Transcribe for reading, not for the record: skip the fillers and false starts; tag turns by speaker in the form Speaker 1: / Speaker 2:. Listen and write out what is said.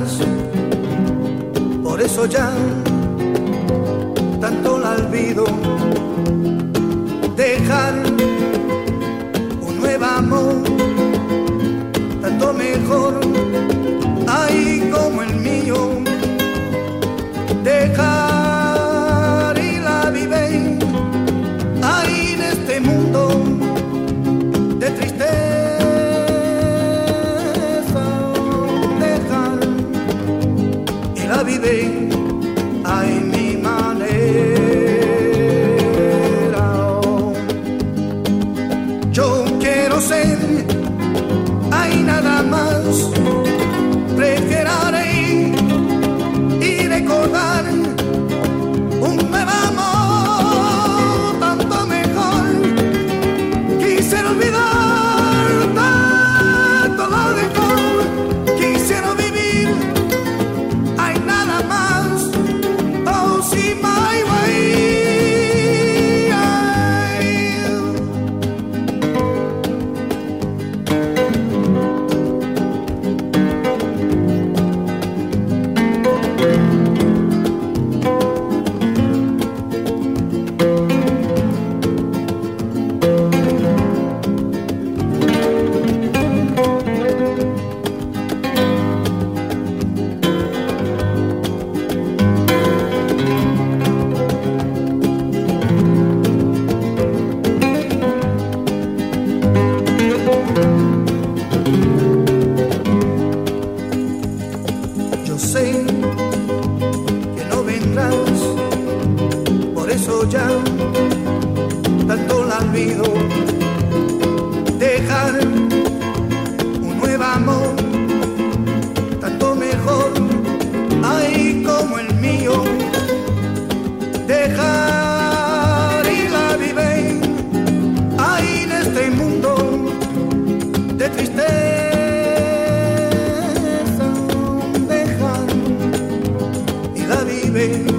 Speaker 1: vendrás, por eso ya tanto la olvido. Dejar un nuevo amor, tanto mejor, ay como el mío. Dejar y la vive, ay en este mundo de tristeza. Dejar y la vive, ay mi manera. Yo quiero ser, hay nada más, preferiré y recordar un nuevo amor, tanto mejor. Quisiera olvidar tanto lo dejó, quisiera vivir, hay nada más, oh sí, my way. Yo sé que no vendrás, por eso ya tanto la olvido. Dejar un nuevo amor, tanto mejor, ay como el mío. Dejar y la vive, ay en este mundo de tristeza. Dejar y la vive,